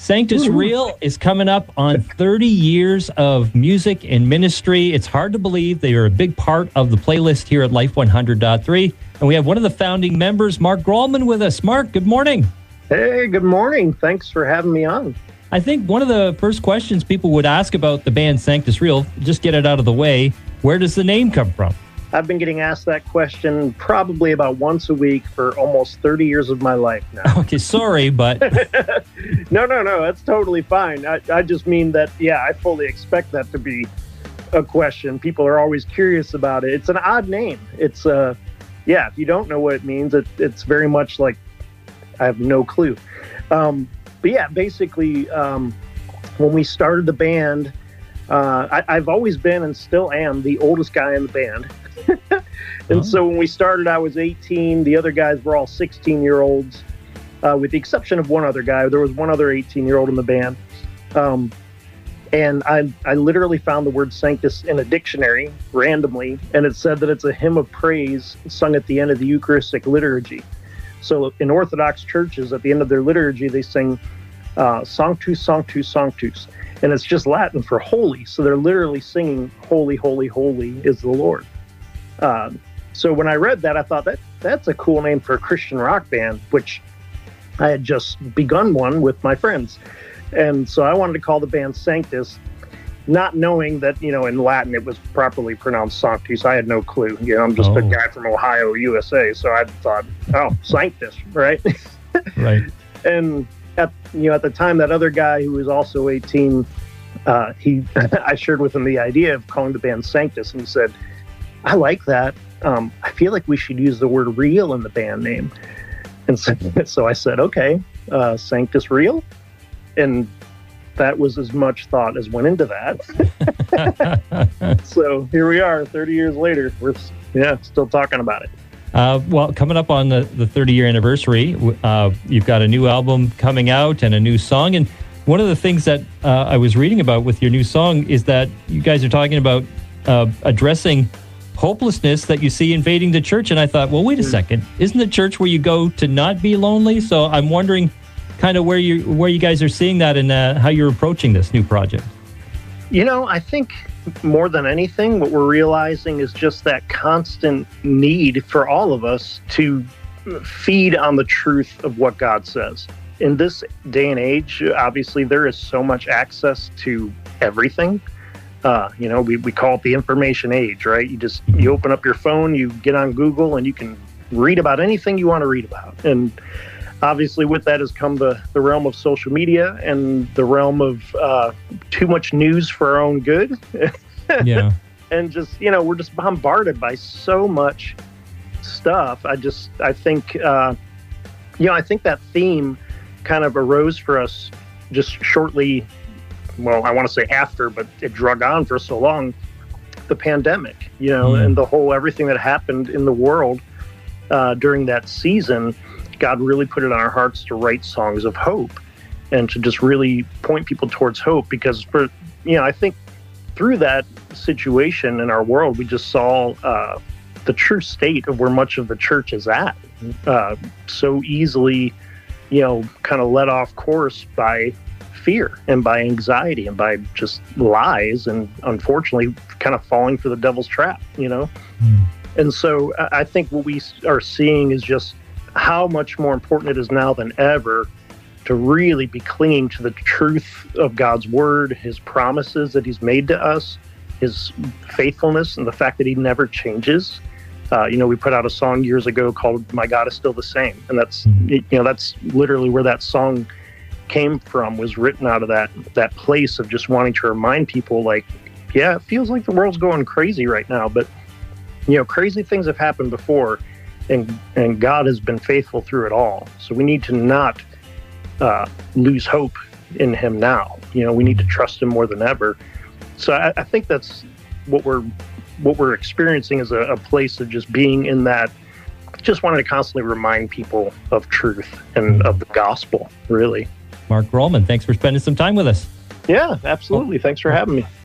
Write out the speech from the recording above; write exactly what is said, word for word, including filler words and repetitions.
Sanctus Real is coming up on thirty years of music and ministry. It's hard to believe they are a big part of the playlist here at Life one hundred point three. And we have one of the founding members, Mark Grolman, with us. Mark, good morning. Hey, good morning. Thanks for having me on. I think one of the first questions people would ask about the band Sanctus Real, just get it out of the way, where does the name come from? I've been getting asked that question probably about once a week for almost thirty years of my life now. Okay, sorry, but... no, no, no, that's totally fine. I, I just mean that, yeah, I fully expect that to be a question. People are always curious about it. It's an odd name. It's, uh, yeah, if you don't know what it means, it, it's very much like I have no clue. Um, but yeah, basically, um, when we started the band, uh, I, I've always been and still am the oldest guy in the band. And oh. So when we started, I was eighteen. The other guys were all sixteen-year-olds, uh, with the exception of one other guy. There was one other eighteen-year-old in the band. Um, and I, I literally found the word Sanctus in a dictionary randomly, and it said that it's a hymn of praise sung at the end of the Eucharistic liturgy. So in Orthodox churches, at the end of their liturgy, they sing uh, Sanctus, Sanctus, Sanctus. And it's just Latin for holy. So they're literally singing, holy, holy, holy is the Lord. Uh, so when I read that, I thought that that's a cool name for a Christian rock band, which I had just begun one with my friends. And so I wanted to call the band Sanctus, not knowing that, you know, in Latin it was properly pronounced Sanctus. I had no clue. You know, I'm just oh. a guy from Ohio, U S A. So I thought, oh, Sanctus, right? Right. And at, you know, at the time, that other guy who was also eighteen, uh, he I shared with him the idea of calling the band Sanctus, and he said, I like that. Um, I feel like we should use the word real in the band name. And so, so I said, okay, uh, Sanctus Real. And that was as much thought as went into that. So here we are, thirty years later. We're yeah, still talking about it. Uh, well, coming up on the, the thirty-year anniversary, uh, you've got a new album coming out and a new song. And one of the things that uh, I was reading about with your new song is that you guys are talking about uh, addressing hopelessness that you see invading the church. And I thought, well, wait a second. Isn't the church where you go to not be lonely? So I'm wondering kind of where you where you guys are seeing that and uh, how you're approaching this new project. You know, I think more than anything, what we're realizing is just that constant need for all of us to feed on the truth of what God says. In this day and age, obviously, there is so much access to everything. Uh, you know, we, we call it the information age, right? You just, you open up your phone, you get on Google, and you can read about anything you want to read about. And obviously with that has come the, the realm of social media and the realm of uh, too much news for our own good. Yeah. And just, you know, we're just bombarded by so much stuff. I just, I think, uh, you know, I think that theme kind of arose for us just shortly, well, I want to say after, but it drug on for so long, the pandemic, you know, mm. and the whole, everything that happened in the world uh, during that season. God really put it on our hearts to write songs of hope and to just really point people towards hope, because for, you know, I think through that situation in our world, we just saw uh, the true state of where much of the church is at, uh, so easily, you know, kind of let off course by fear and by anxiety and by just lies, and unfortunately kind of falling for the devil's trap, you know? Mm. And so I think what we are seeing is just how much more important it is now than ever to really be clinging to the truth of God's word, his promises that he's made to us, his faithfulness, and the fact that he never changes. Uh, you know, we put out a song years ago called My God is Still the Same. And that's, you know, that's literally where that song came from, was written out of that, that place of just wanting to remind people, like, yeah, it feels like the world's going crazy right now, but, you know, crazy things have happened before, and, and God has been faithful through it all. So we need to not uh, lose hope in him now. You know, we need to trust him more than ever. So I, I think that's what we're what we're experiencing, is a, a place of just being in that, just wanting to constantly remind people of truth and of the gospel, really. Mark Grolman, thanks for spending some time with us. Yeah, absolutely. Thanks for having me.